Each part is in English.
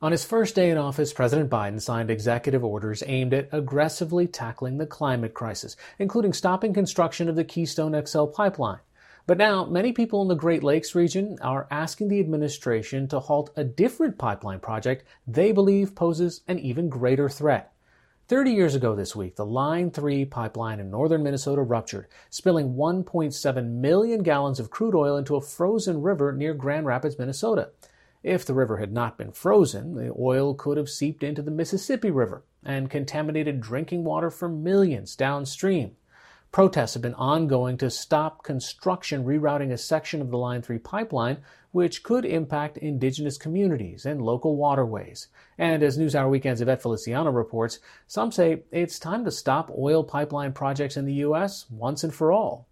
On his first day in office, President Biden signed executive orders aimed at aggressively tackling the climate crisis, including stopping construction of the Keystone XL pipeline. But now, many people in the Great Lakes region are asking the administration to halt a different pipeline project they believe poses an even greater threat. 30 years ago this week, the Line 3 pipeline in northern Minnesota ruptured, spilling 1.7 million gallons of crude oil into a frozen river near Grand Rapids, Minnesota. If the river had not been frozen, the oil could have seeped into the Mississippi River and contaminated drinking water for millions downstream. Protests have been ongoing to stop construction rerouting a section of the Line 3 pipeline, which could impact indigenous communities and local waterways. And as NewsHour Weekend's Yvette Feliciano reports, some say it's time to stop oil pipeline projects in the U.S. once and for all.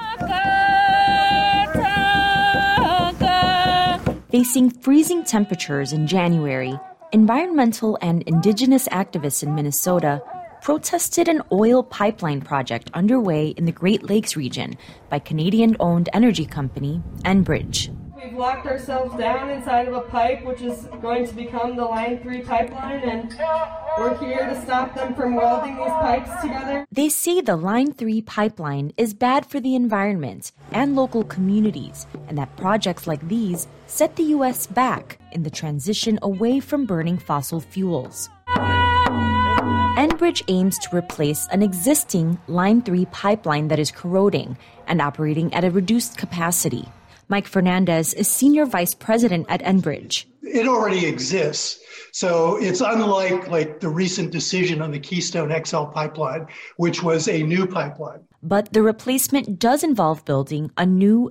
Facing freezing temperatures in January, environmental and indigenous activists in Minnesota protested an oil pipeline project underway in the Great Lakes region by Canadian-owned energy company Enbridge. We've locked ourselves down inside of a pipe, which is going to become the Line 3 pipeline, and we're here to stop them from welding these pipes together. They say the Line 3 pipeline is bad for the environment and local communities, and that projects like these set the U.S. back in the transition away from burning fossil fuels. Enbridge aims to replace an existing Line 3 pipeline that is corroding and operating at a reduced capacity. Mike Fernandez is Senior Vice President at Enbridge. It already exists. So it's unlike the recent decision on the Keystone XL pipeline, which was a new pipeline. But the replacement does involve building a new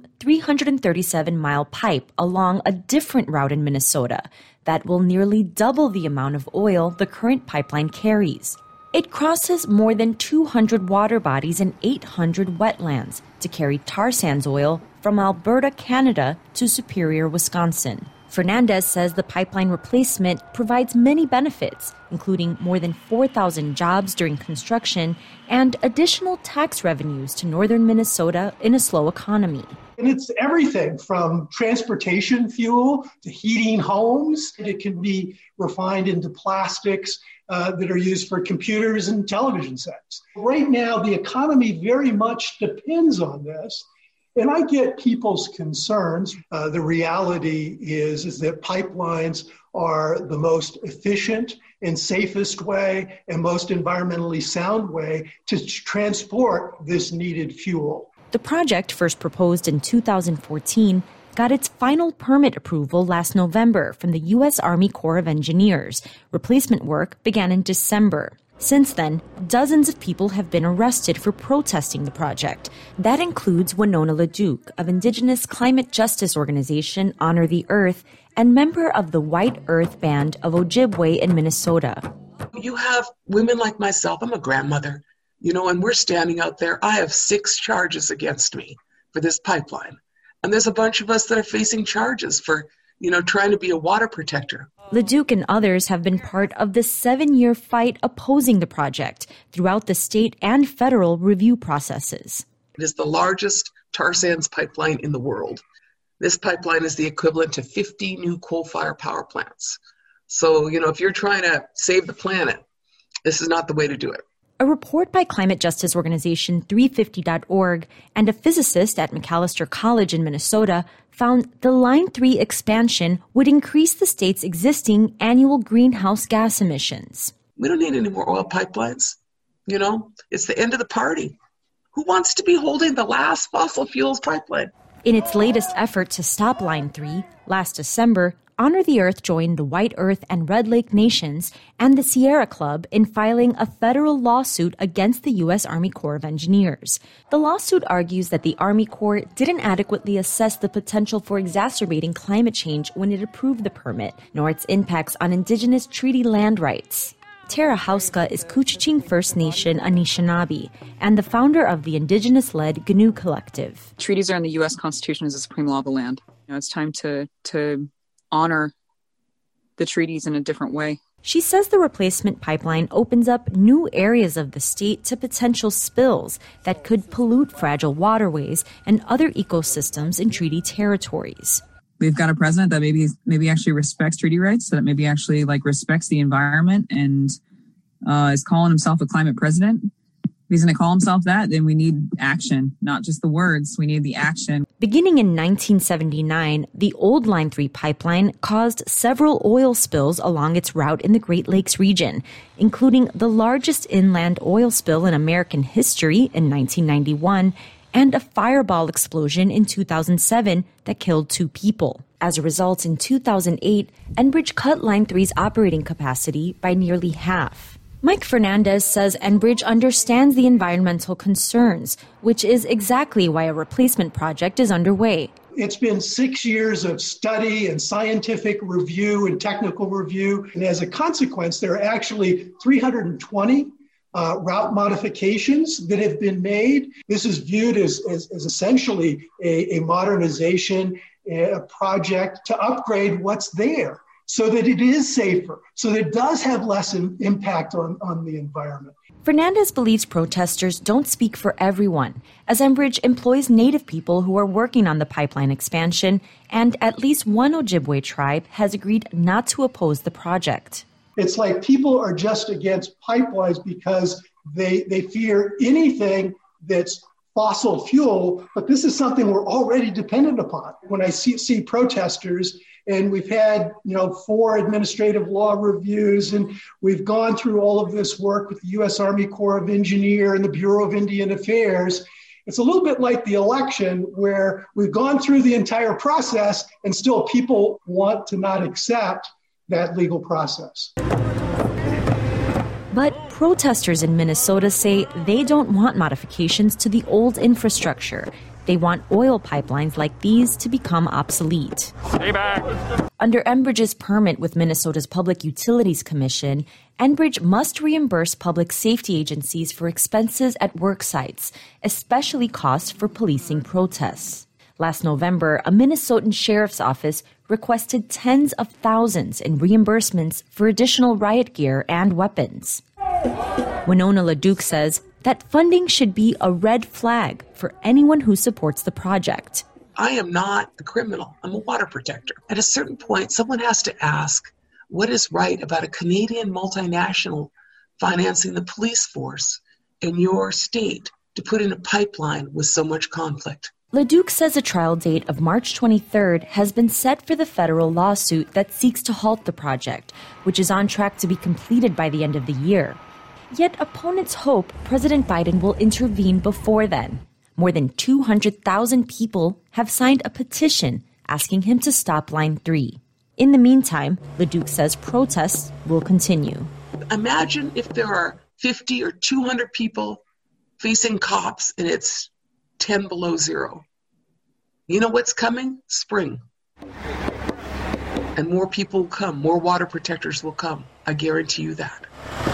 337-mile pipe along a different route in Minnesota that will nearly double the amount of oil the current pipeline carries. It crosses more than 200 water bodies and 800 wetlands to carry tar sands oil from Alberta, Canada to Superior, Wisconsin. Fernandez says the pipeline replacement provides many benefits, including more than 4,000 jobs during construction and additional tax revenues to northern Minnesota in a slow economy. And it's everything from transportation fuel to heating homes. It can be refined into plastics that are used for computers and television sets. Right now, the economy very much depends on this. And I get people's concerns. The reality is that pipelines are the most efficient and safest way and most environmentally sound way to transport this needed fuel. The project, first proposed in 2014, got its final permit approval last November from the U.S. Army Corps of Engineers. Replacement work began in December. Since then, dozens of people have been arrested for protesting the project. That includes Winona LaDuke of Indigenous climate justice organization Honor the Earth and member of the White Earth Band of Ojibwe in Minnesota. You have women like myself, I'm a grandmother, and we're standing out there. I have 6 charges against me for this pipeline. And there's a bunch of us that are facing charges for, trying to be a water protector. LaDuke and others have been part of the 7-year fight opposing the project throughout the state and federal review processes. It is the largest tar sands pipeline in the world. This pipeline is the equivalent to 50 new coal-fired power plants. So, if you're trying to save the planet, this is not the way to do it. A report by climate justice organization 350.org and a physicist at Macalester College in Minnesota found the Line 3 expansion would increase the state's existing annual greenhouse gas emissions. We don't need any more oil pipelines. It's the end of the party. Who wants to be holding the last fossil fuels pipeline? In its latest effort to stop Line 3, last December, Honor the Earth joined the White Earth and Red Lake Nations and the Sierra Club in filing a federal lawsuit against the U.S. Army Corps of Engineers. The lawsuit argues that the Army Corps didn't adequately assess the potential for exacerbating climate change when it approved the permit, nor its impacts on Indigenous treaty land rights. Tara Hauska is Couchiching First Nation Anishinaabe and the founder of the Indigenous-led GNU Collective. Treaties are in the U.S. Constitution as the supreme law of the land. It's time to honor the treaties in a different way. She says the replacement pipeline opens up new areas of the state to potential spills that could pollute fragile waterways and other ecosystems in treaty territories. we've got a president that maybe actually respects treaty rights, that maybe actually respects the environment and is calling himself a climate president. If he's going to call himself that, then we need action, not just the words. We need the action. Beginning in 1979, the old Line 3 pipeline caused several oil spills along its route in the Great Lakes region, including the largest inland oil spill in American history in 1991 and a fireball explosion in 2007 that killed 2 people. As a result, in 2008, Enbridge cut Line 3's operating capacity by nearly half. Mike Fernandez says Enbridge understands the environmental concerns, which is exactly why a replacement project is underway. It's been 6 years of study and scientific review and technical review. And as a consequence, there are actually 320 route modifications that have been made. This is viewed as essentially a modernization, a project to upgrade what's there, so that it is safer, so that it does have less impact on the environment. Fernandez believes protesters don't speak for everyone, as Enbridge employs Native people who are working on the pipeline expansion, and at least one Ojibwe tribe has agreed not to oppose the project. It's like people are just against pipelines because they fear anything that's fossil fuel, but this is something we're already dependent upon. When I see protesters, and we've had, 4 administrative law reviews, and we've gone through all of this work with the U.S. Army Corps of Engineers and the Bureau of Indian Affairs. It's a little bit like the election, where we've gone through the entire process and still people want to not accept that legal process. But protesters in Minnesota say they don't want modifications to the old infrastructure. They want oil pipelines like these to become obsolete. Stay back. Under Enbridge's permit with Minnesota's Public Utilities Commission, Enbridge must reimburse public safety agencies for expenses at work sites, especially costs for policing protests. Last November, a Minnesotan sheriff's office requested tens of thousands in reimbursements for additional riot gear and weapons. Winona LaDuke says that funding should be a red flag for anyone who supports the project. I am not a criminal. I'm a water protector. At a certain point, someone has to ask, what is right about a Canadian multinational financing the police force in your state to put in a pipeline with so much conflict? LaDuke says a trial date of March 23rd has been set for the federal lawsuit that seeks to halt the project, which is on track to be completed by the end of the year. Yet opponents hope President Biden will intervene before then. More than 200,000 people have signed a petition asking him to stop Line 3. In the meantime, LaDuke says protests will continue. Imagine if there are 50 or 200 people facing cops and it's 10 below zero. You know what's coming? Spring. And more people will come. More water protectors will come. I guarantee you that.